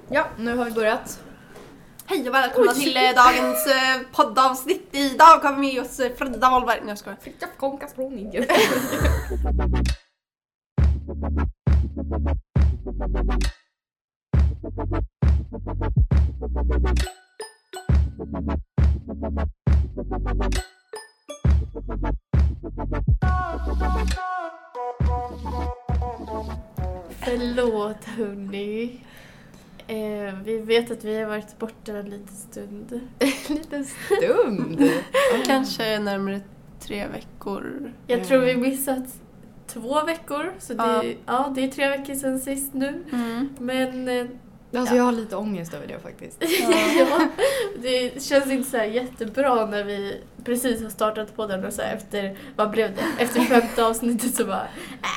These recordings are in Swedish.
Ja, nu har vi börjat. Hej och välkomna till dagens poddavsnitt. Idag har vi med oss Frida Wahlberg. Nej, jag skojar. Frida konkas från Indien. Förlåt hörni. Vi vet att vi har varit borta en liten stund. Liten stund. Kanske närmare 3 veckor. Jag tror vi missat 2 veckor. Så det är 3 veckor sedan sist nu. Men Alltså jag har lite ångest över det faktiskt. ja, det känns inte så här jättebra när vi precis har startat på den och så här efter, vad blev det? Efter 5:e avsnittet så bara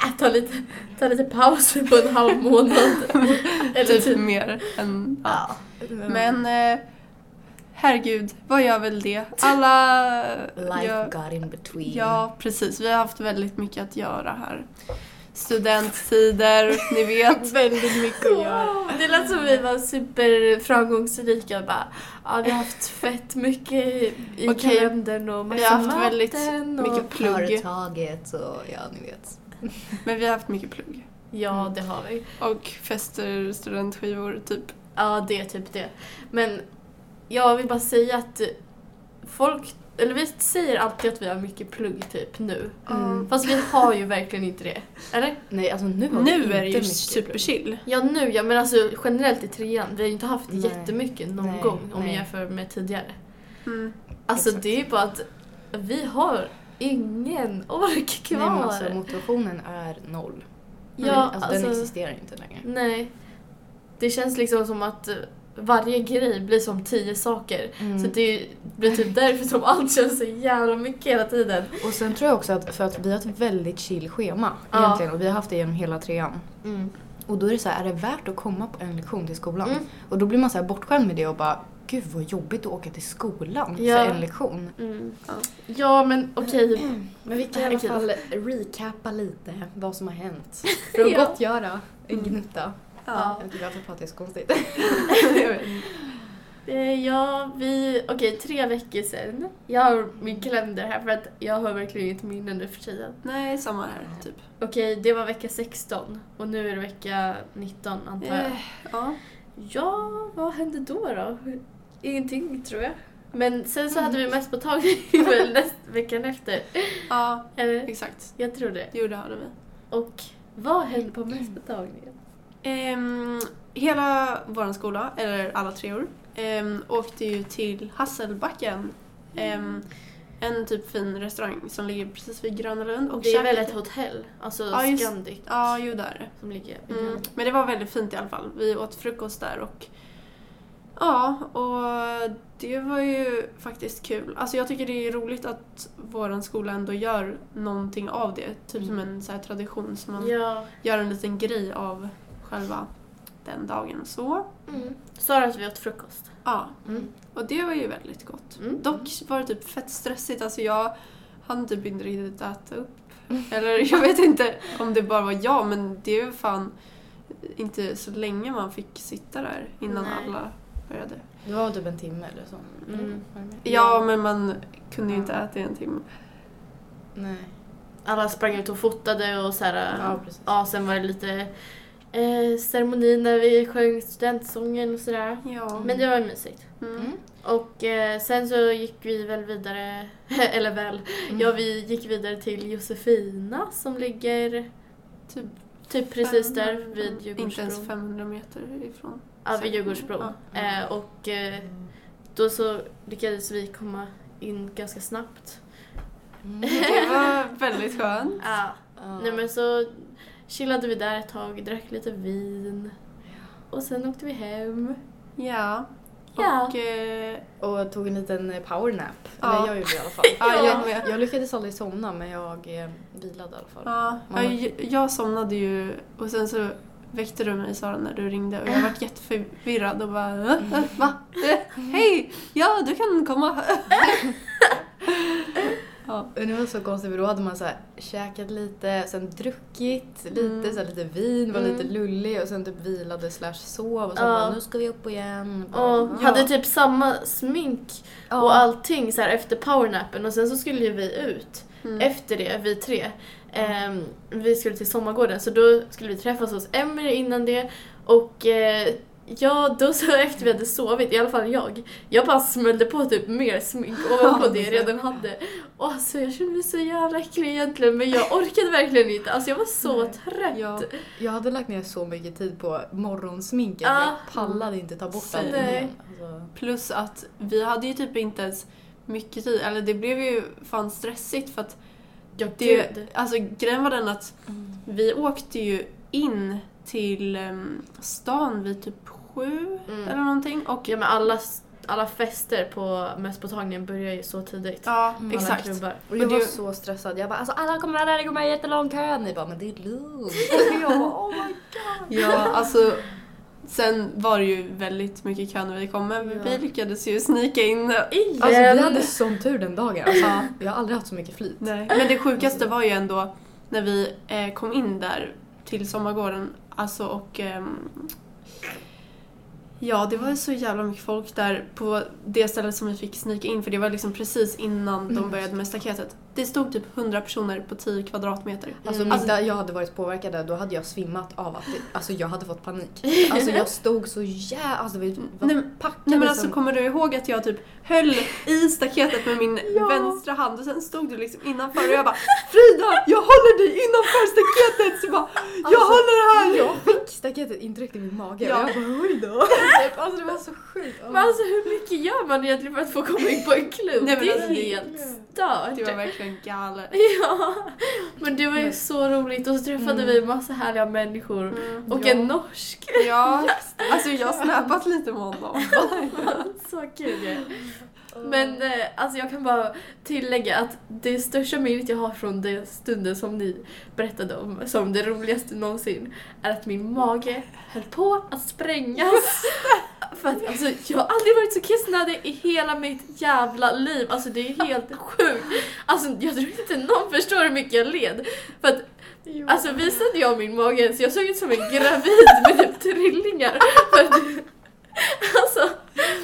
ta lite paus på en halv månad. Eller typ mer än... Ja. Men herregud, vad gör väl det? Alla... Life got in between. Ja, precis. Vi har haft väldigt mycket att göra här. Studenttider, ni vet. Väldigt mycket att göra. Det lät som vi var superframgångsrika. Bara, vi har haft fett mycket i kalendern och massa vi har haft väldigt mycket plugg. Företaget och ja, ni vet. Men vi har haft mycket plugg. Ja, det har vi. Och fester, studentskivor, typ. Ja, det är typ det. Men jag vill bara säga att vi säger alltid att vi har mycket plugg typ nu. Fast vi har ju verkligen inte det. Eller? Nej, alltså nu är det ju superchill. Ja, men alltså generellt i 3:an. Vi har ju inte haft jättemycket någon gång om vi jämför med tidigare. Alltså exakt. Det är ju bara att vi har ingen ork kvar. Nej, men alltså motivationen är 0. Ja, alltså den existerar inte längre. Nej. Det känns liksom som att varje grej blir som 10 saker. Så det blir typ därför som allt känns så jävla mycket hela tiden. Och sen tror jag också att för att vi har ett väldigt chill schema egentligen. Och vi har haft det genom hela 3:an. Och då är det så här, är det värt att komma på en lektion till skolan? Och då blir man så här bortskämd med det och bara, gud vad jobbigt att åka till skolan för en lektion. Ja, men okej. Men vi kan i alla fall recappa lite vad som har hänt. För att gottgöra en gnutta. Ja. Jag tycker att jag pratar så konstigt. Okej, 3 veckor sedan. Jag har min kalender här för att jag har verkligen inte minne nu för tiden. Nej, samma här typ. Okej, det var vecka 16 och nu är det vecka 19 antar jag. Ja, vad hände då? Ingenting tror jag. Men sen så hade vi mest på tagning veckan efter. Ja, eller? Exakt. Jag tror det. Jo, det hade vi. Och vad hände på mest på tagningen? Hela vår skola, eller alla 3 år, åkte ju till Hasselbacken. En typ fin restaurang som ligger precis vid Gröna Lund. Och det är väl ett hotell, alltså Scandic. Ja, jo där är det. Som ligger Men det var väldigt fint i alla fall. Vi åt frukost där och och det var ju faktiskt kul. Alltså jag tycker det är roligt att våran skola ändå gör någonting av det. Typ som en så här tradition som man gör en liten grej av själva den dagen. Så sa att vi åt frukost. Ja, och det var ju väldigt gott. Dock var det typ fett stressigt. Alltså jag hann typ inte riktigt äta upp. Eller jag vet inte om det bara var jag, men det var fan inte så länge man fick sitta där innan alla började. Det var typ en timme eller så. Ja, men man kunde ju inte äta i en timme. Nej. Alla sprang ut och fotade och så här. Ja, precis. Sen var det lite ceremoni när vi sjöng studentsången och sådär. Ja. Men det var mysigt. Och sen så gick vi väl vidare, vi gick vidare till Josefina som ligger typ precis där vid Djurgårdsbron. Inte ens 500 meter ifrån. Ja, vid Djurgårdsbron. Och då så lyckades vi komma in ganska snabbt. Det var väldigt skönt. Nej, men så chillade vi där ett tag, drack lite vin. Och sen åkte vi hem. Ja. Och tog en liten powernap. Ja. Eller jag gjorde det i alla fall. Ja, jag lyckades aldrig somna, men jag vilade i alla fall. Jag somnade ju och sen så väckte du mig, Sara, när du ringde. Och jag var jätteförvirrad och bara, va? Hej! Ja, du kan komma. Ja. Det var så konstigt för då hade man så här käkat lite, sen druckit lite, så här, lite vin, var lite lullig och sen typ vilade / sov och så bara, nu ska vi upp igen. Hade typ samma smink och allting så här efter powernappen och sen så skulle ju vi ut efter det, vi 3. Vi skulle till Sommargården så då skulle vi träffas hos Emily innan det och då så efter vi hade sovit, i alla fall jag bara smällde på typ mer smink ovanpå det jag redan hade. Och alltså jag kände mig så jävla äcklig egentligen, men jag orkade verkligen inte. Alltså jag var så trött. Jag hade lagt ner så mycket tid på morgonsminket. Jag pallade inte ta bort allt igen. Alltså. Plus att vi hade ju typ inte ens mycket tid. Eller det blev ju fan stressigt för att alltså grejen var den att vi åkte ju in till stan vid typ 7 eller någonting. Och men alla fester på mässpåtagningen börjar ju så tidigt. Ja, exakt. Och jag var så stressad. Jag bara, alltså alla kommer där, det kommer jättelång kö. Ni bara, men det är lugnt. Jag bara, oh my god. Ja, alltså sen var det ju väldigt mycket kö när vi kom, men vi lyckades ju snika in. Alltså vi hade sån tur den dagen. Alltså, jag har aldrig haft så mycket flyt. Nej. Men det sjukaste var ju ändå när vi kom in där till Sommargården. Alltså och det var så jävla mycket folk där på det stället som vi fick snika in, för det var liksom precis innan de började med staketet. Det stod typ 100 personer på 10 kvadratmeter. Alltså jag hade varit påverkad, då hade jag svimmat av att alltså jag hade fått panik. Alltså jag stod så alltså vi var packade. Nej men alltså kommer du ihåg att jag typ höll i staketet med min vänstra hand och sen stod du liksom innanför och jag bara, Frida, jag håller dig innanför staketet. Så bara, jag håller här. Jag fick staketet intryckt i min mage och jag bara, oj då. Alltså det var så sjukt. Men alltså hur mycket gör man egentligen för att få komma in på en klubb? Nej, men det är alltså, helt stört. Det var verkligen galet. Ja, men det var ju så roligt och så träffade vi en massa härliga människor och en norsk. Ja, alltså jag har snappat lite med honom. Så kul. Men alltså jag kan bara tillägga att det största minnet jag har från den stunden som ni berättade om som det roligaste någonsin är att min mage höll på att sprängas. För att alltså, jag har aldrig varit så kissnödig i hela mitt jävla liv. Alltså det är helt sjukt. Alltså jag tror inte någon förstår hur mycket jag led. För att alltså visade jag min mage så jag såg ut som en gravid med typ trillingar. För att, alltså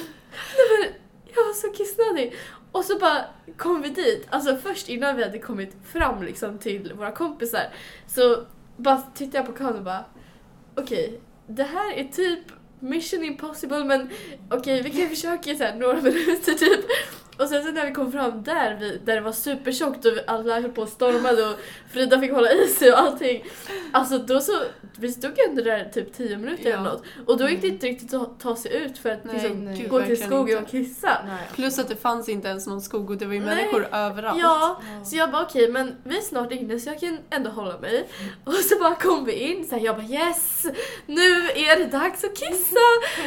jag var så kissnödig. Och så bara kom vi dit. Alltså först innan vi hade kommit fram liksom till våra kompisar så bara tittade jag på kameran och bara okej, det här är typ Mission Impossible, men okej, vi kan försöka så här några minuter typ. Och sen så när vi kom fram där det var supertjockt och alla höll på och stormade och Frida fick hålla i sig och allting. Alltså då så, vi stod ändå där typ 10 minuter eller något. Och då gick det inte riktigt att ta sig ut för att gå till skogen och kissa. Nej. Plus att det fanns inte ens någon skog och det var ju människor överallt. Ja, så jag bara okej, men vi är snart inne så jag kan ändå hålla mig. Och så bara kom vi in så här, jag bara yes, nu är det dags att kissa.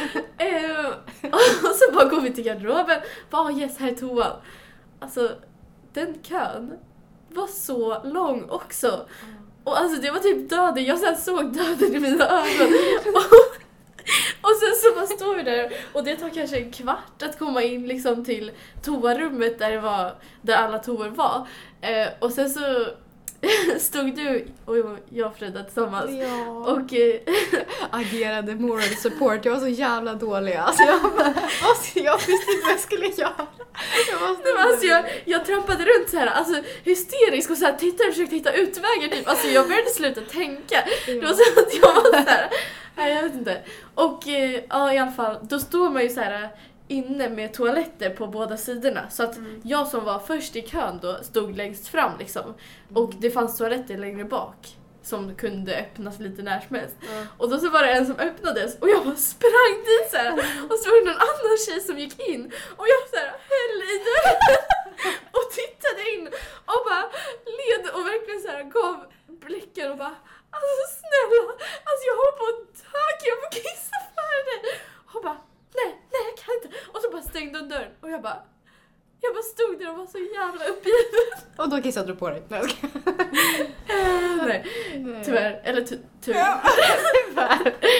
Och så bara går vi till garderoben. Bara yes, här är toan. Alltså, den kön var så lång också. Och alltså det var typ döden. Jag så såg döden i mina ögon. Och sen så bara står vi där. Och det tar kanske en kvart att komma in liksom till toarummet där alla toor var. Och sen så stod du och jag Frida tillsammans och agerade moral support. Jag var så jävla dålig. Alltså jag visste inte vad jag skulle göra. Jag trampade runt så här, alltså hysterisk och så här försökte hitta utvägar typ. Alltså jag började sluta tänka. Det var så att jag var så här, nej jag vet inte. Och ja i alla fall då står man ju så här inne med toaletter på båda sidorna. Så att jag som var först i kön då stod längst fram liksom. Och det fanns toaletter längre bak som kunde öppnas lite när som helst. Och då så var det en som öppnades och jag bara sprang dit så här. Och så var det någon annan tjej som gick in och jag så här höll i dörren och tittade in och bara led och verkligen så här gav blicken och bara alltså snälla, alltså jag håller på att dö, jag får kissa för dig. Och bara nej, jag kan inte. Och så bara stängde hon dörren och jag bara stod där och var så jävla uppgiven. Och då kissade du på dig. Nej, tyvärr. Eller tur. Ja, tyvärr.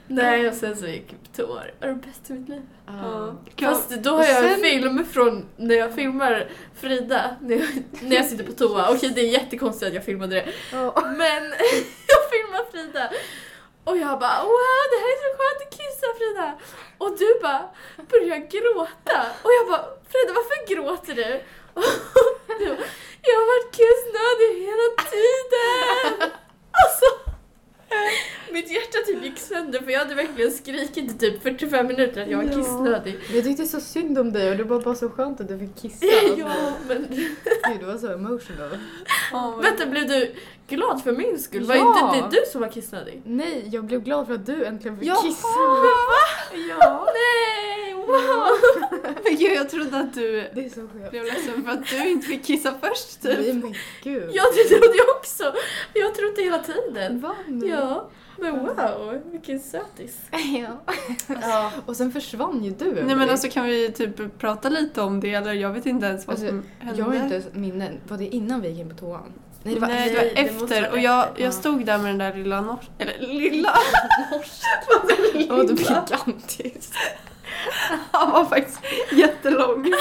Nej, och sen så gick jag på toa. Det var det bästa i mitt liv. Ja. Fast då har jag en film från när jag filmar Frida. När jag sitter på toa. Okej, det är jättekonstigt att jag filmade det. Men jag filmar Frida. Och jag bara, wow, det här är så skönt att kissa, Frida. Och du bara börjar gråta. Och jag bara, Frida, varför gråter du? Och du bara, jag har varit kissnödig hela tiden. Alltså, mitt hjärta typ gick sönder för jag hade verkligen skrikit i typ 45 minuter att jag var kissnödig. Jag tyckte så synd om dig och det var bara så skönt att du fick kissa. Ja, men... Gud, det var så emotional. Vänta, blev du glad för min skull? Var inte det du som var kissnödig? Nej, jag blev glad för att du äntligen fick kissa. Ja. Nej, wow. Men gud, jag trodde att du Det är så skönt. blev ledsen för att du inte fick kissa först typ. Nej, men gud. Ja, det trodde jag också. Jag trodde hela tiden. Va? Ja, men wow, vilken sötis. Ja. Och sen försvann ju du. Nej, men alltså kan vi typ prata lite om det, eller jag vet inte ens vad som hände. Jag har inte minne. Var det innan vi gick in på toan? Nej, det var efter. Och jag stod där med den där lilla lilla Ja, det blev gigantiskt. Han var faktiskt jättelång.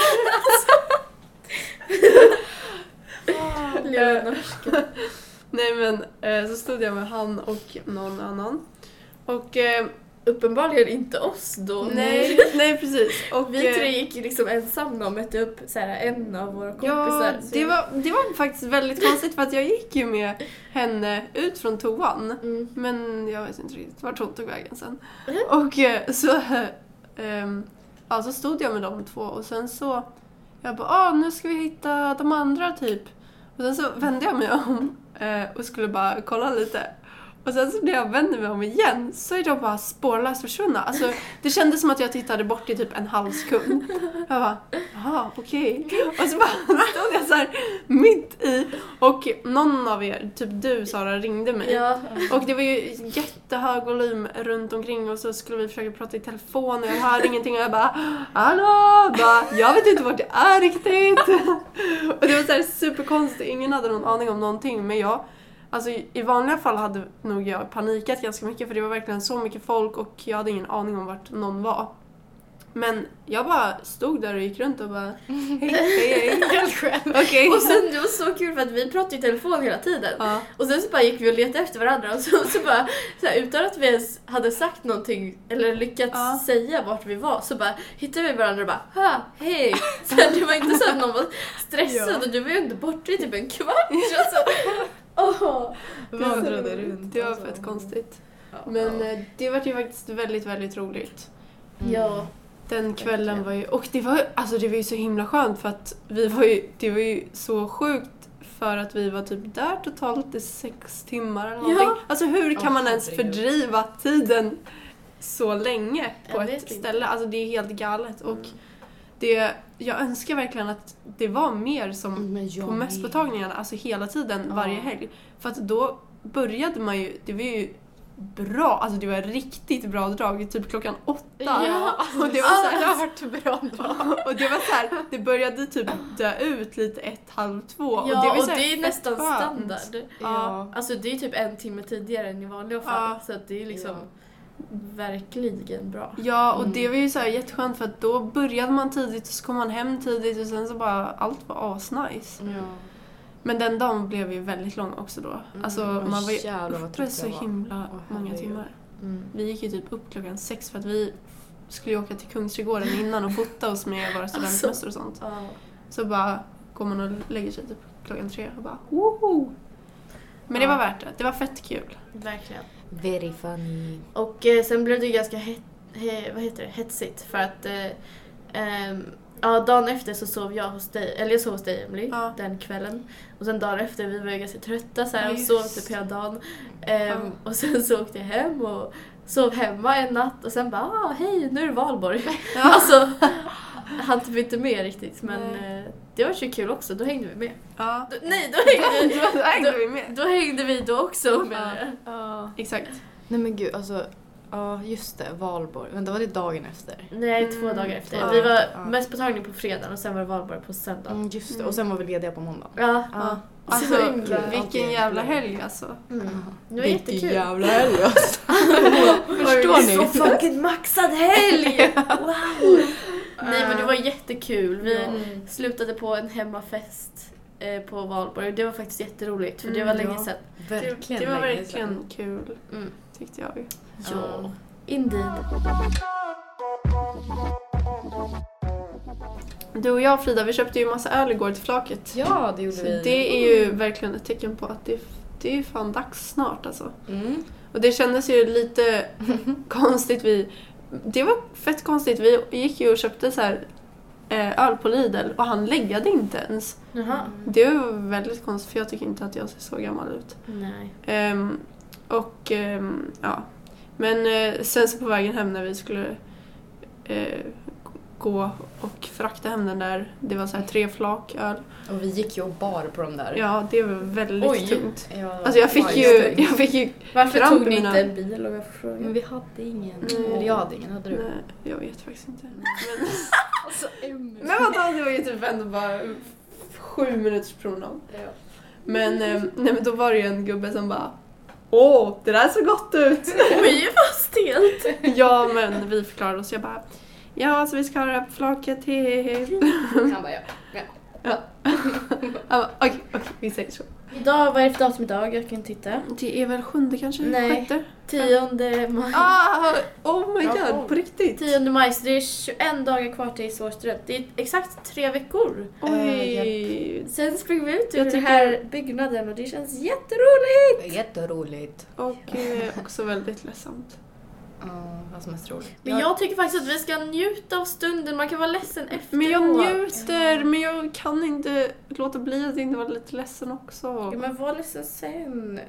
Lilla norska. Nej, men så stod jag med han och någon annan. Och uppenbarligen inte oss då. Nej, precis. Och vi tre gick liksom ensamma och mötte upp så här, en av våra kompisar. Ja, det var faktiskt väldigt konstigt för att jag gick ju med henne ut från toan. Men jag vet inte riktigt vart hon tog vägen sen. Och så stod jag med de två och sen så jag bara, nu ska vi hitta de andra typ. Och sen så vände jag mig om och skulle bara kolla lite. Och sen så när jag vände mig om igen så är de bara spårlöst försvunna. Alltså, det kändes som att jag tittade bort i typ en halv sekund. Jag bara, jaha, okej. Och så bara stod jag så här mitt i. Och någon av er, typ du Sara, ringde mig. Ja. Och det var ju jättehög volym runt omkring. Och så skulle vi försöka prata i telefon. Och jag hörde ingenting. Och jag bara, hallå? Jag vet inte vart jag är riktigt. Och det var så här superkonstigt. Ingen hade någon aning om någonting. Men alltså i vanliga fall hade nog jag panikat ganska mycket för det var verkligen så mycket folk och jag hade ingen aning om vart någon var. Men jag bara stod där och gick runt och bara hej. Helt själv. Okay. Och sen det var så kul för att vi pratade i telefon hela tiden. Ja. Och sen så bara gick vi och letade efter varandra och så bara så här, utan att vi ens hade sagt någonting eller lyckats säga vart vi var så bara hittade vi varandra och bara hej. Så här, det var inte så att någon var stressad och du var ju inte borta i typ en kvart. Vandrade runt. Det var fett konstigt. Men det var ju faktiskt väldigt, väldigt roligt. Ja. Den kvällen var ju... Och det var ju så himla skönt för att det var ju så sjukt för att vi var typ där totalt i 6 timmar eller någonting. Ja. Alltså hur kan man ens fördriva tiden så länge på ett ställe? Alltså det är helt galet. Och jag önskar verkligen att det var mer som på mässpåtagningarna, alltså hela tiden, varje helg. För att då började man ju, det var ju bra, alltså det var riktigt bra drag, typ klockan 8. Ja, och det var så här, bra drag. och det var så här, det började typ dö ut lite 1:30. Ja, och det är nästan skönt. standard. Ja. Alltså det är typ 1 timme tidigare än i vanliga fall. Så att det är liksom verkligen bra. Ja, och det var ju så här jätteskönt för att då började man tidigt och så kom man hem tidigt och sen så bara allt var asnice. Ja. Men den dagen blev ju väldigt lång också då. Alltså man var ju uppe så himla många timmar. Vi gick ju typ upp klockan 6 för att vi skulle åka till Kungsträdgården innan och fota oss med våra studentmössor och sånt. Så bara går man och lägger sig typ klockan 3 och bara woho! Men det var värt det. Det var fett kul. Verkligen. Very funny. Och sen blev det ju ganska hetsigt för att dagen efter så sov jag hos dig, eller jag sov hos dig Emily den kvällen. Och sen dagen efter vi var ju ganska trötta så här, och sov typ hela dagen. Och sen så åkte jag hem och sov hemma en natt och sen bara hej, nu är det Valborg. Alltså han typ inte med riktigt men det var så kul också, då hängde vi med. Ja. Då hängde vi då också med. Exakt. Nej men gud, alltså just det, Valborg. Men då var det dagen efter. Nej, 2 dagar efter. Vi var mest på tagning på fredagen och sen var det Valborg på söndag. Just det, och sen var vi lediga på måndag. Ja. Alltså, vilken jävla helg alltså. Det var jättekul. Vilken jävla helg alltså. Förstår ni? Så fucking maxad helg! Wow! Nej, men det var jättekul. Vi slutade på en hemmafest på Valborg. Det var faktiskt jätteroligt, för det var länge sedan. Det var verkligen kul, tyckte jag. Ja, indeed. Du och jag, Frida, vi köpte ju massa öl igår till flaket. Ja, det gjorde vi. Det är ju verkligen ett tecken på att det är fan dags snart alltså. Och det kändes ju lite konstigt. Det var fett konstigt. Vi gick ju och köpte så här öl på Lidl och han läggade inte ens. Det var väldigt konstigt, för jag tycker inte att jag ser så gammal ut. Nej. Ja. Men sen så på vägen hem när vi skulle gå och frakta hem den där, det var så här 3 flak öl. Och vi gick ju och bar på dem där. Ja, det var väldigt tungt. Ja, alltså jag fick ju varför tog ni inte en bil, om jag får fråga? Men vi hade ingen. Eller jag hade ingen, hade du? Nej, jag vet faktiskt inte. Alltså, men vadå, det var ju typ ändå bara 7 minuters promenad. Ja. Men då var det ju en gubbe som bara: åh, det där ser gott ut. Oj, vad stelt. Ja, men vi förklarade oss. Jag bara: ja, alltså vi ska ha det här på flaket. Han bara, ja. Okej, vi säger så. Idag, vad är det för datum idag? Jag kan titta. Det är väl 7 kanske? Nej, 10 maj. Oh my god, på riktigt. 10 maj, så det är 21 dagar kvar till årsstudent. Det är exakt 3 veckor. Oj. Sen springer vi ut ur den här byggnaden och det känns jätteroligt. Jätteroligt. Och också väldigt ledsamt. Vad som är mest roligt. Men jag tycker faktiskt att vi ska njuta av stunden. Man kan vara ledsen efteråt. Men jag njuter, men jag kan inte låta bli att inte vara lite ledsen också. Ja, men var ledsen sen.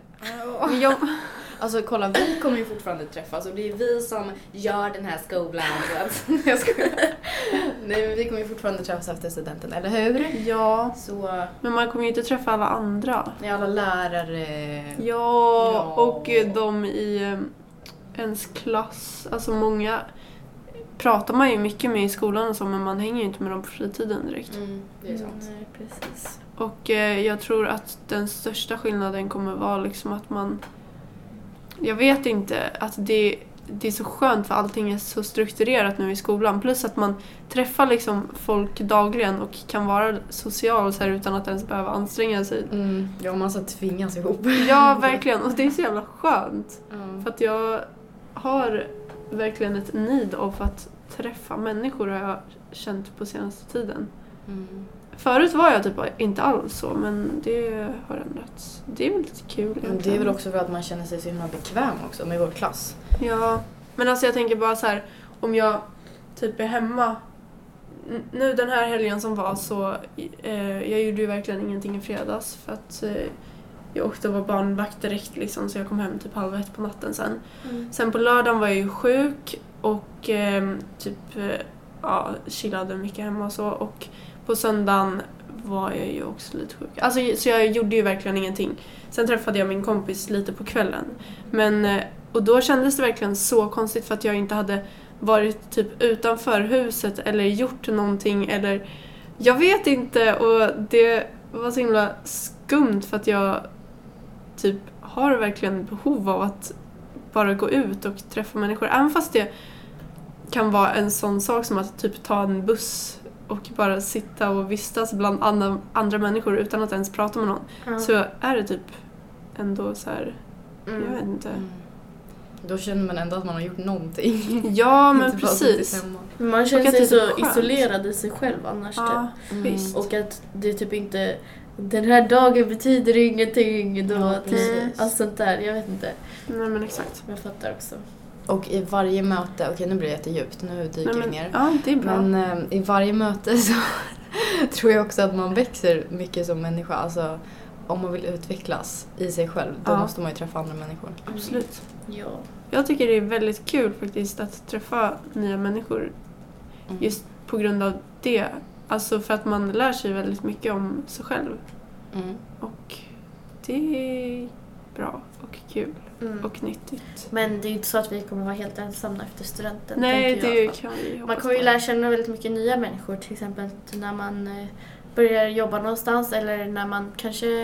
Alltså kolla, vi kommer ju fortfarande träffas och det är vi som gör den här skolan. Jag skojar. Nej, men vi kommer ju fortfarande träffas efter studenten, eller hur? Ja. Så... Men man kommer ju inte träffa alla andra. Alla lärare. Ja, och de i ens klass. Alltså många pratar man ju mycket med i skolan och så, men man hänger ju inte med dem på fritiden direkt. Det är sant. Nej, precis. Och jag tror att den största skillnaden kommer vara liksom att man... Jag vet inte, att det är så skönt för allting är så strukturerat nu i skolan. Plus att man träffar liksom folk dagligen och kan vara social så här, utan att ens behöva anstränga sig. Ja, man ska tvingas ihop. Ja, verkligen. Och det är så jävla skönt. För att jag har verkligen ett need av att träffa människor, har jag känt på senaste tiden. Förut var jag typ inte alls så, men det har ändrats. Det är väl lite kul. Men det är väl också för att man känner sig så himla bekväm också med vår klass. Ja, men alltså jag tänker bara så här, om jag typ är hemma nu den här helgen som var, så jag gjorde ju verkligen ingenting i fredags för att jag åkte och var barnvakt direkt liksom, så jag kom hem typ 12:30 på natten sen. Sen på lördagen var jag ju sjuk och chillade mycket hemma och så, och på söndagen var jag ju också lite sjuk. Alltså, så jag gjorde ju verkligen ingenting. Sen träffade jag min kompis lite på kvällen. Och då kändes det verkligen så konstigt för att jag inte hade varit typ utanför huset eller gjort någonting eller... Jag vet inte, och det var så himla skumt för att jag typ har verkligen behov av att bara gå ut och träffa människor. Även fast det kan vara en sån sak som att typ ta en buss och bara sitta och vistas bland andra människor utan att ens prata med någon. Så är det typ ändå så här, jag vet inte. Då känner man ändå att man har gjort någonting. Ja, men precis. Man känner sig så isolerad i sig själv annars. Visst. Och att det typ inte... Den här dagen betyder ingenting. Då, allt sånt där, jag vet inte. Nej, men exakt. Jag fattar också. Och i varje möte, okej, nu blir det jättedjupt, nu dyker vi ner. Ja, det är bra. Men i varje möte så tror jag också att man växer mycket som människa. Alltså, om man vill utvecklas i sig själv, då måste man ju träffa andra människor. Absolut. Ja. Jag tycker det är väldigt kul faktiskt att träffa nya människor. Just på grund av det. Alltså för att man lär sig väldigt mycket om sig själv. Och det är bra och kul och nyttigt. Men det är ju inte så att vi kommer vara helt ensamma efter studenten. Nej, det kan vi hoppas. Man kommer ju lära känna väldigt mycket nya människor. Till exempel när man börjar jobba någonstans eller när man kanske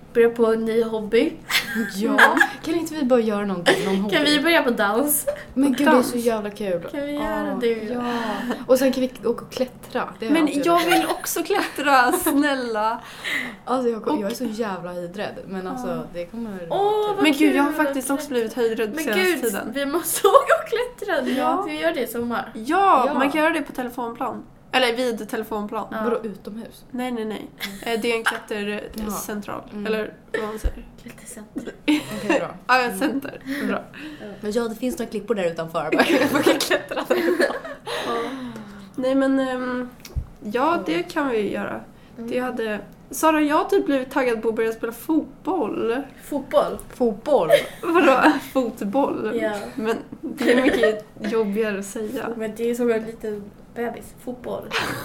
börja på en ny hobby. Ja, kan inte vi bara göra någon hobby? Kan vi börja på dans? Men gud, det är så jävla kul. Kan vi göra det? Ja. Och sen kan vi åka och klättra. Men jag vill också klättra, snälla. Alltså jag är så jävla höjdrädd. Men alltså det kommer... Men gud, jag har faktiskt också blivit höjdrädd på senaste tiden. Men gud, vi måste åka och klättra. Ja. Vi gör det i sommar. Ja, man kan göra det på telefonplan. Eller vid telefonplan. Vadå utomhus? Nej. Det är en klättercentral. Eller vad man säger. Klättercenter. Okej, bra. Ja, center. Bra. Men det finns några klippor där utanför. Jag kan klättra där. Nej, men ja, det kan vi göra. Det hade... Sara, jag har typ blivit taggad på att börja spela fotboll. Fotboll? Vadå? Fotboll? Ja. Men det är mycket jobbigare att säga. Men det är som en liten bebis. Fotboll.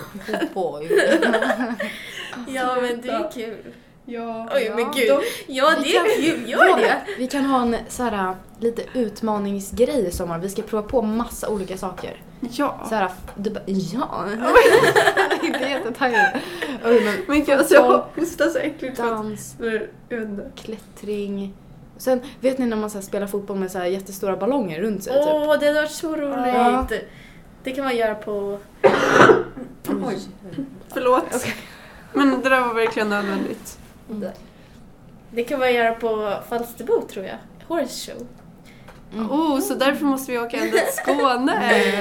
Ja, men det är kul. Ja. Oj, men gud. Ja, det är kul. Gör det. Vi kan ha en såhär lite utmaningsgrej i sommar. Vi ska prova på massa olika saker. Ja. Såhär, du bara, ja. Inte jättetaggad. Men gud, alltså jag hostar så äckligt. Dans, klättring. Sen, vet ni när man så här, spelar fotboll med så här jättestora ballonger runt sig? Åh, det har varit så roligt. Ja. Det kan man göra på... Oj. Förlåt. Okay. Men det där var verkligen nödvändigt. Det kan man göra på Falsterbo, tror jag. Horse show. Så därför måste vi åka ända till Skåne.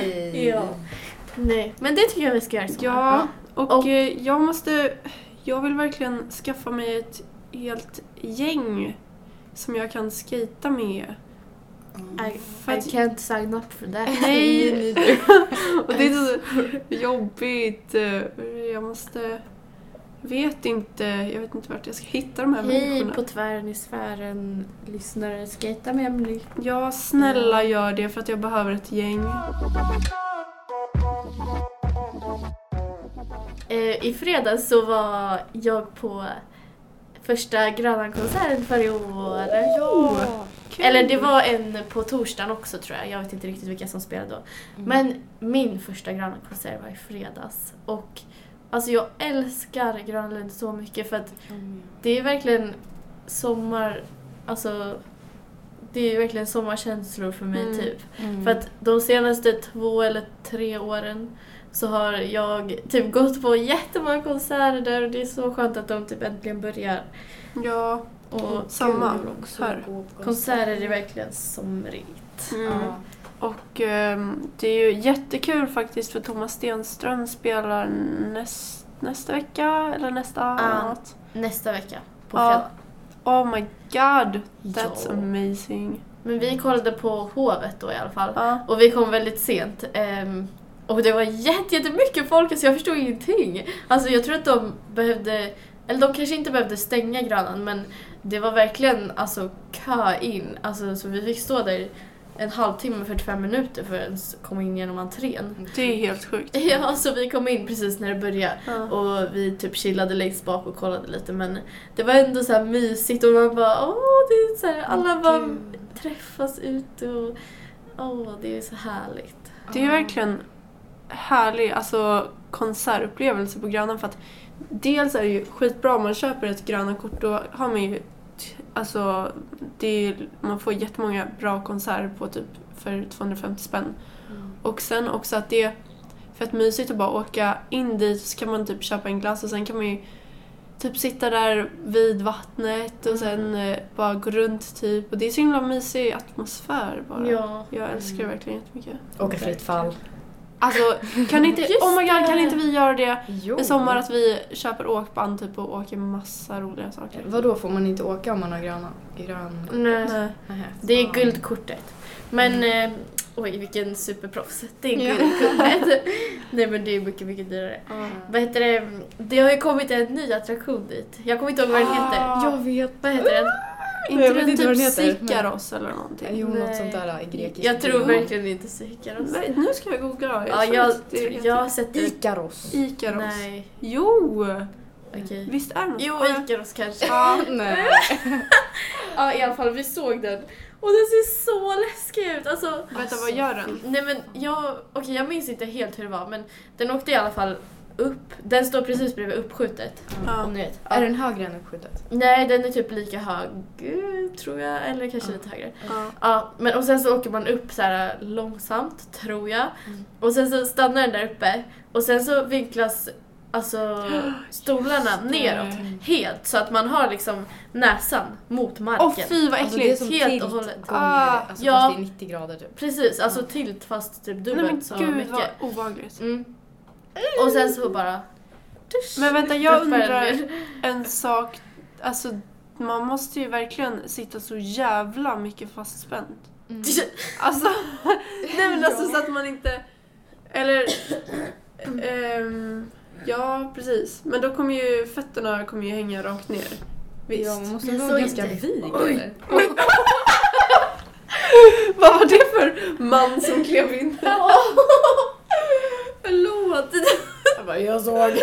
Nej, men det tycker jag vi ska göra. Ja, och jag vill verkligen skaffa mig ett helt gäng som jag kan skata med. I can't sign up for that. Nej. Och det är så jobbigt. Jag vet inte vart jag ska hitta de här människorna. Hej på tvären i sfären, lyssnare, skata med Emily. Ja, snälla gör det för att jag behöver ett gäng. I fredags så var jag på första Grönan-konserten för i år. Ja, kul. Eller det var en på torsdagen också, tror jag. Jag vet inte riktigt vilka som spelade då. Men min första Grönan-konsert var i fredags. Och alltså jag älskar Grönlund så mycket för att det är verkligen sommar, alltså det är verkligen sommarkänslor för mig typ. För att de senaste 2 eller 3 åren så har jag typ gått på jättemånga konserter där och det är så skönt att de typ äntligen börjar. Ja, och samma också. Konserter är verkligen somrigt. Ja. Och det är ju jättekul faktiskt för Thomas Stenström spelar nästa vecka eller nästa vecka på fredag. Oh my god, that's amazing. Men vi kollade på Hovet då i alla fall. Och vi kom väldigt sent. Och det var jättemycket folk så jag förstod ingenting. Alltså jag tror att de behövde, eller de kanske inte behövde stänga Grönan, men det var verkligen alltså kö in. Alltså så vi fick stå där en halvtimme, 45 minuter för att komma in genom entrén. Det är helt sjukt. Ja, så vi kom in precis när det började. Och vi typ chillade längst bak och kollade lite. Men det var ändå så här mysigt och man bara, det är så här, alla bara träffas ute och det är så härligt. Det är verkligen härlig alltså konsertupplevelse på Grönan för att dels är det ju skitbra om man köper ett Grönan-kort, då har man ju alltså man får jättemånga bra konserter på typ för 250 spänn. Och sen också att det är fett mysigt att bara åka in dit, så kan man typ köpa en glass och sen kan man ju typ sitta där vid vattnet och sen bara gå runt typ, och det är så himla mysig atmosfär bara. Ja. Jag älskar det verkligen jättemycket. Åka fritt fall. Alltså, kan inte vi göra det i sommar att vi köper åkband typ och åker massa roliga saker? Vadå, får man inte åka om man har grön? Nej. Det är guldkortet. Men, oj vilken superproffs. Det är guldkortet. Nej men det är mycket, mycket dyrare. Vad heter det? Det har ju kommit en ny attraktion dit. Jag kommer inte ihåg vad den heter. Jag vet. Vad heter den? Inte den typ Sikaros eller någonting. Jo, något sånt där i grekisk. Jag tror verkligen inte Sikaros. Nej, nu ska jag googla. Jag har sett Ikaros. Nej. Jo! Okej. Visst är det något? Jo, Ikaros kanske. Nej. Ja, i alla fall vi såg den. Och den ser så läskig ut. Alltså, vänta, vad gör den? Nej men jag minns inte helt hur det var, men den åkte i alla fall upp. Den står precis bredvid uppskjutet. Om ni vet. Är den högre än uppskjutet? Nej, den är typ lika hög, tror jag. Eller kanske lite högre. Ja, men och sen så åker man upp så här långsamt, tror jag. Och sen så stannar den där uppe. Och sen så vinklas alltså stolarna neråt helt. Så att man har liksom näsan mot marken. Fy vad Alltså, äckligt. det är som helt och hållet. Alltså, ja. fast det är 90 grader typ. Precis, alltså tilt fast typ dubbelt så gud, mycket. vad obehagligt. Och sen så bara... Men vänta, jag undrar en sak. Alltså, man måste ju verkligen sitta så jävla mycket fastspänt. Alltså, nej men alltså så att man inte... Eller... ja, precis. Men då kommer ju fötterna hänga rakt ner. Visst. Ja, man måste vara ganska vig. Vad var det för man som klev in? Förlåt. Jag såg.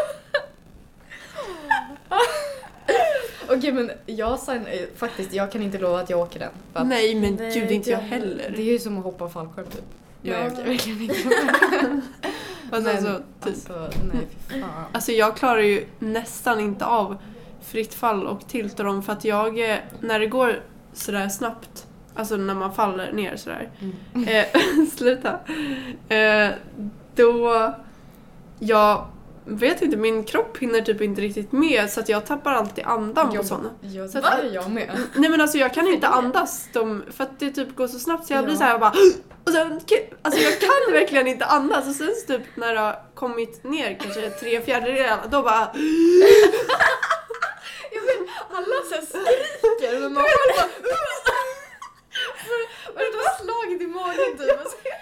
Okej, men jag kan inte lova att jag åker den. För att Nej, men gud, inte jag heller. det är ju som att hoppa fallskärm typ. Ja. Nej, okej, verkligen inte. Nej, fy fan. Alltså jag klarar ju nästan inte av fritt fall och tiltar dem för att jag, när det går sådär snabbt, alltså när man faller ner sådär, sluta, då, jag vet inte, min kropp hinner typ inte riktigt med så att jag tappar alltid andan på sådana. Ja, så det är jag med. Nej men alltså jag kan inte andas för att det typ går så snabbt så jag blir så här bara och sen, alltså jag kan verkligen inte andas och sen så typ när det har kommit ner kanske 3/4 då bara jag vet, alla så här skriker men man själv bara vad är det då slaget i magen typ?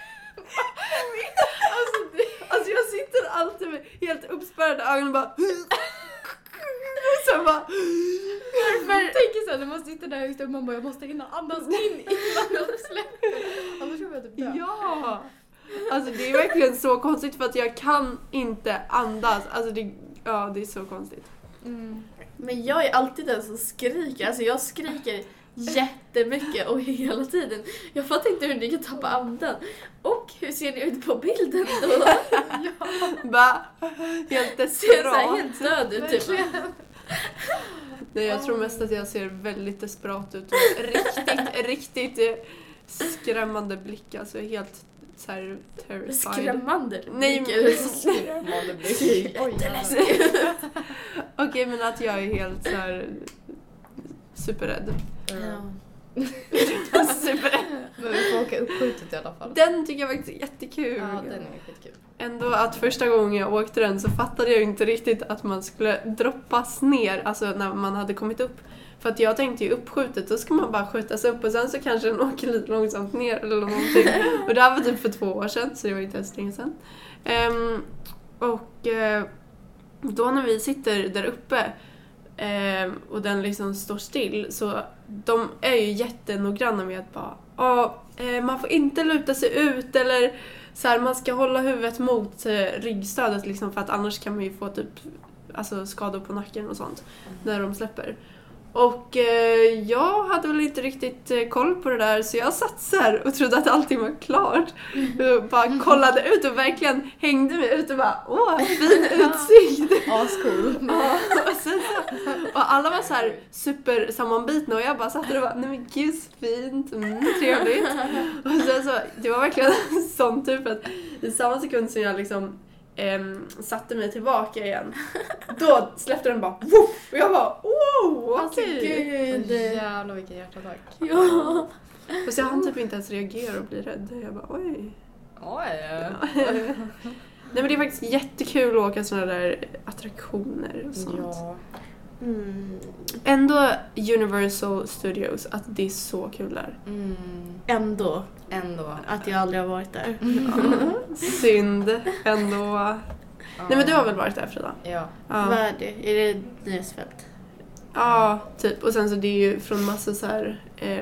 Alltså jag sitter alltid med helt uppspärrade ögon och bara och sen bara jag tänker såhär när man sitter där högt upp man bara jag måste hinna andas in innan jag släpper. Annars kommer jag typ dö. ja. Alltså det är verkligen så konstigt för att jag kan inte andas. Alltså det är så konstigt. Men jag är alltid den som skriker. Alltså jag skriker jättemycket och hela tiden. Jag fattar inte hur ni kan tappa andan. Och hur ser ni ut på bilden då? Bara helt Ser så desperat. här helt död ut typ. Nej, jag tror mest att jag ser väldigt desperat ut och riktigt skrämmande blick, alltså helt så här terrified. Skrämmande. Nej, Skrämmande blick. Okej, men att jag är helt så här superrädd. Superrädd. Men vi får åka uppskjutet i alla fall. Den tycker jag faktiskt är jättekul. Ja, den är skitkul. Ändå att första gången jag åkte den så fattade jag inte riktigt att man skulle droppas ner, alltså när man hade kommit upp. För att jag tänkte ju uppskjutet, då ska man bara skjutas upp och sen så kanske den åker lite långsamt ner eller någonting. Och det här var typ för 2 år sedan, så det var inte ens länge sedan. Då när vi sitter där uppe och den liksom står still, så de är ju jättenoggranna med att bara man får inte luta sig ut eller så här, man ska hålla huvudet mot ryggstödet liksom, för att annars kan man ju få typ alltså skador på nacken och sånt när de släpper. Och jag hade väl inte riktigt koll på det där, så jag satt så här och trodde att allting var klart. Och bara kollade ut och verkligen hängde mig ut och bara, fin utsikt. Ascool. Ja, och alla var så här super sammanbitna och jag bara satt där och bara, nej men gud, fint, trevligt. Och sen så, det var verkligen en sån typ att i samma sekund som jag liksom satte mig tillbaka igen, då släppte den bara woof, och jag bara wow, okej. Jävlar vilken hjärtattack. Ja. Och så jag hann typ inte ens reagera och bli rädd. Jag bara oj. Nej men det är faktiskt jättekul att åka såna där attraktioner och sånt. Ja. Ändå Universal Studios, att det är så kul där. Ändå att jag aldrig har varit där. Synd ändå. Nej men du har väl varit där, Frida? Ja. Vad är det? Är det Nöjesfält? Ja, typ. Och sen så det är ju från massa så här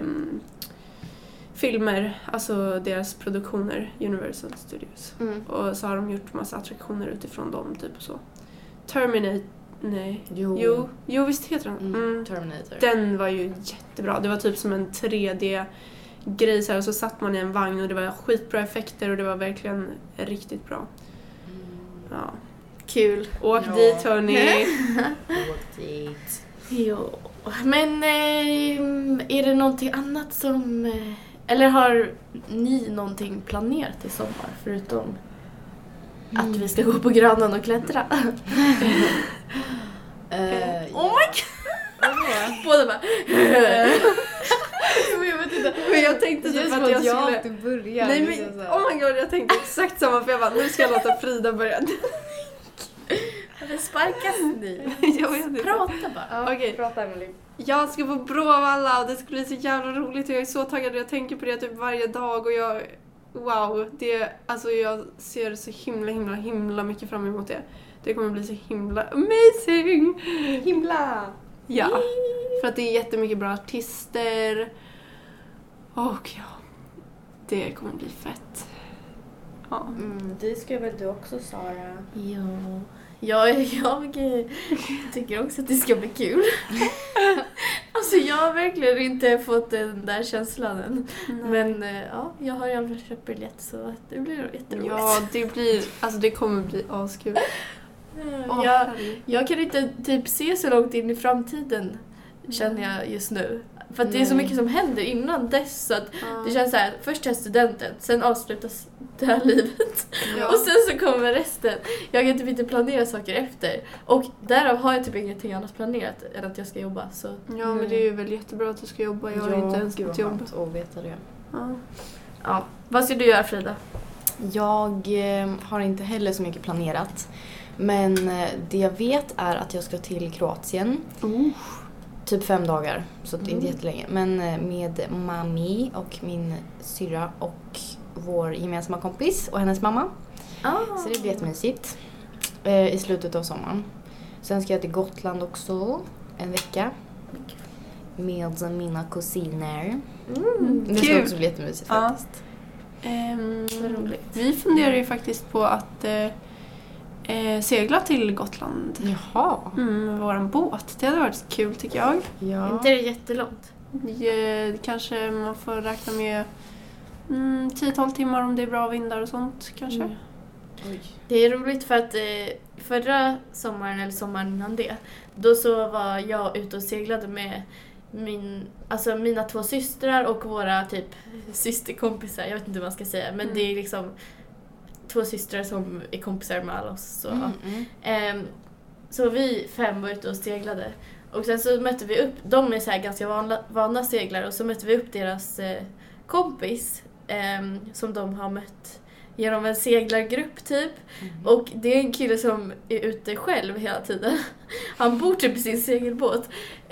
filmer, alltså deras produktioner, Universal Studios. Och så har de gjort massa attraktioner utifrån dem typ och så. Terminator. Nej. Jo, visst heter den. Terminator. Den var ju jättebra. Det var typ som en 3D-grej så här, och så satt man i en vagn och det var skitbra effekter och det var verkligen riktigt bra. Ja. Kul. Åk dit, hörni. Åk dit. Jo. Men är det någonting annat som... Eller har ni någonting planerat i sommar förutom att vi ska gå på Grönan och klättra? Oh my god! Båda bara... Jag vet inte. Men jag tänkte typ att jag skulle... börja. Nej, men, oh my god, jag tänkte exakt samma. För jag bara, nu ska jag låta Frida börja. Men sparkas ni? Jag vet inte. Prata bara. Ja, okej. Prata, Emily. Jag ska på Bråvalla och det ska bli så jävla roligt. Och jag är så taggad. Jag tänker på det typ varje dag. Och jag... Wow. Alltså jag ser så himla mycket fram emot det. Det kommer bli så himla amazing. Himla! Ja. För att det är jättemycket bra artister. Och ja. Det kommer bli fett. Ja. Det ska väl du också, Sara? Ja. Jag tycker också att det ska bli kul. Alltså jag har verkligen inte fått den där känslan än. Nej. Men ja, jag har i alla fall köpt biljett så det blir nog jätteroligt. Ja, det kommer bli askul. Jag kan inte typ se så långt in i framtiden, känner jag just nu. För att det är så mycket som händer innan dess så att det känns så här, först är studenten, sen avslutas det här livet. Ja. Och sen så kommer resten. Jag kan typ inte planera saker efter. Och därav har jag typ ingenting annat planerat än att jag ska jobba. Så. Ja, men det är ju väl jättebra att du ska jobba. Jag har inte ens ett jobb. Och veta det. Ja. Vad ska du göra, Frida? Jag har inte heller så mycket planerat. Men det jag vet är att jag ska till Kroatien. Typ 5 dagar, så det är inte jättelänge. Men med mami och min syrra och vår gemensamma kompis och hennes mamma. Så det blir jättemysigt i slutet av sommaren. Sen ska jag till Gotland också en vecka med mina kusiner. Det ska också bli jättemysigt faktiskt. Vi funderar ju faktiskt på att segla till Gotland. Jaha. Med våran båt. Det hade varit kul tycker jag. Ja. Inte är det jättelångt? Kanske man får räkna med 10-12 timmar om det är bra vindar och sånt kanske. Oj. Det är roligt för att förra sommaren eller sommaren innan det, då så var jag ute och seglade med mina 2 systrar och våra typ systerkompisar. Jag vet inte vad man ska säga, men det är liksom 2 systrar som är kompisar med alla oss. Så, så vi 5 var ute och seglade. Och sen så mötte vi upp, de är så här ganska vana seglare, och så mötte vi upp deras kompis som de har mött genom en seglargrupp typ. Och det är en kille som är ute själv hela tiden. Han bor typ i sin segelbåt.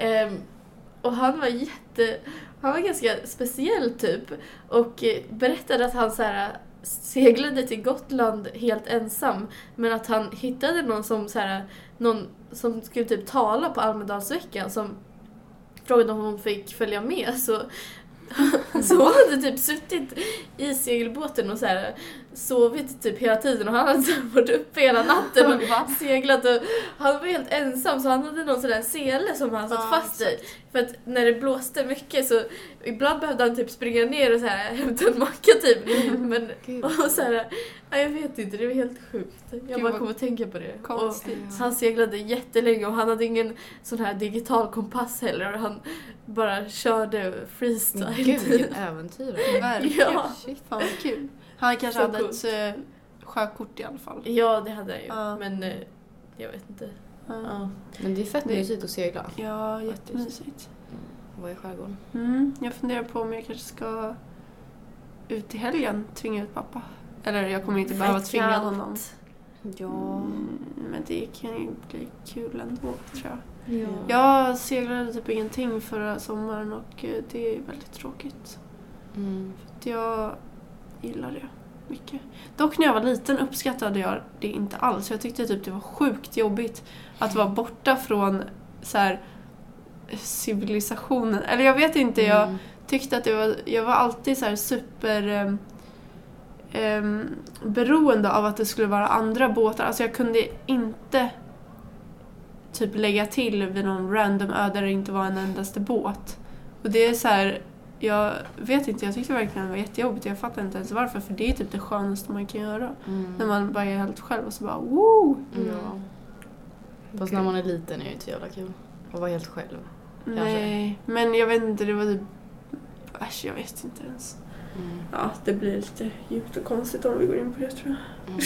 Och han var ganska speciell typ. Och berättade att han så här seglade till Gotland helt ensam, men att han hittade någon som skulle typ tala på Almedalsveckan som frågade om hon fick följa med, så hon hade typ suttit i segelbåten och så här sovit typ hela tiden, och han hade så varit uppe hela natten och seglat, och han var helt ensam, så han hade någon sån där sele som han satt fast i, för att när det blåste mycket så ibland behövde han typ springa ner och så här hämta en macka typ, men och så här, jag vet inte, det var helt sjukt. Jag bara kom att tänka på det. Konstigt. Och han seglade jättelänge och han hade ingen sån här digital kompass heller, och han bara körde freestyle. Gud, vilken äventyrare. Verkligen. Ja. Shit, fan vad kul. Han kanske hade ett sjökort i alla fall. Ja, det hade han ju. Men jag vet inte. Men det är fett mysigt att segla. Ja, jättemysigt. Vad är skärgården? Jag funderar på om jag kanske ska ut i helgen tvinga ut pappa. Eller jag kommer inte behöva tvinga honom. Ja. Men det kan ju bli kul ändå, tror jag. Ja. Jag seglade typ ingenting förra sommaren och det är väldigt tråkigt. För jag gillar det mycket. Dock när jag var liten uppskattade jag det inte alls. Jag tyckte typ det var sjukt jobbigt att vara borta från så här civilisationen. Eller jag vet inte, jag tyckte att jag var alltid så här super beroende av att det skulle vara andra båtar. Alltså jag kunde inte typ lägga till vid någon random ö där det inte var en endaste båt. Och det är så här, jag vet inte, jag tyckte verkligen det var jättejobbigt. Jag fattar inte ens varför, för det är typ det skönaste man kan göra. När man bara är helt själv och så bara woo! Ja. Fast när man är liten är det inte så jävla kul att vara helt själv. Nej, men jag vet inte, det var typ... Äsch, jag vet inte ens. Ja, det blir lite djupt och konstigt om vi går in på det, tror jag.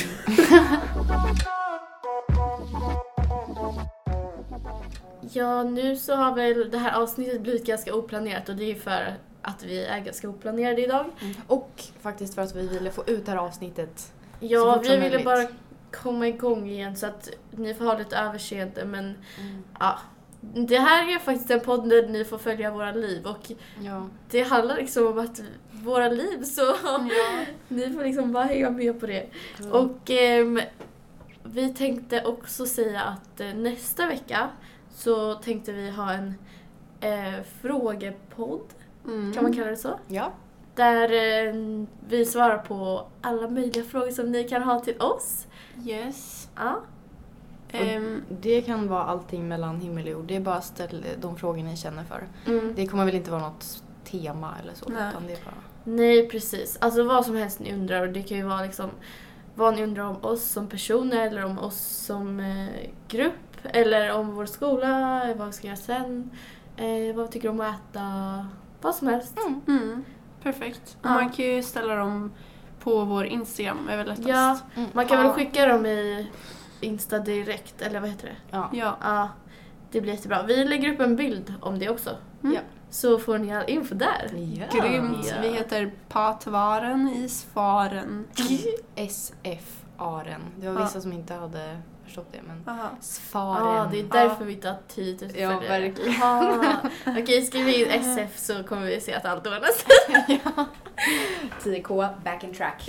Ja, nu så har väl det här avsnittet blivit ganska oplanerat och det är för att vi är ganska oplanerade idag. Och faktiskt för att vi ville få ut det här avsnittet. Ja, vi ville bara komma igång igen så att ni får ha lite överseende, men ja. Det här är faktiskt en podd där ni får följa våra liv och det handlar liksom om att våra liv, så ni får liksom bara hänga med på det. Och vi tänkte också säga att nästa vecka så tänkte vi ha en frågepodd, kan man kalla det så? Ja. Där vi svarar på alla möjliga frågor som ni kan ha till oss. Yes. Ja. Det kan vara allting mellan himmel och jord. Det är bara ställ de frågor ni känner för. Det kommer väl inte vara något tema eller så. Utan det är bara... Nej, precis. Alltså vad som helst ni undrar. Och det kan ju vara liksom vad ni undrar om oss som personer eller om oss som grupp. Eller om vår skola, vad vi ska göra sen. Vad vi tycker om att äta. Vad som helst. Perfekt. Och man kan ju ställa dem på vår Instagram, är väl lättast. Ja, man kan väl skicka dem i Insta direkt, eller vad heter det? Ja. Det blir jättebra. Vi lägger upp en bild om det också. Ja. Så får ni all info där. Ja. Grymt. Vi heter Patvaren i Svaren. SF-aren. Det var vissa som inte hade förstått det, men Svaren. Ja, det är därför vi inte har tid för det. Ja, verkligen. Okej, skriv in SF så kommer vi se att allt ordnar sig. 10K, back in track.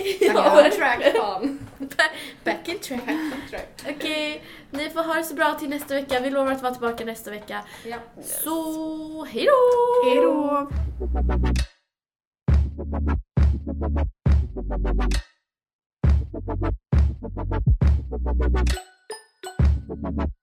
Back in track. Okej, ni får ha det så bra till nästa vecka. Vi lovar att vara tillbaka nästa vecka. Ja. Så, hej då! Hej då!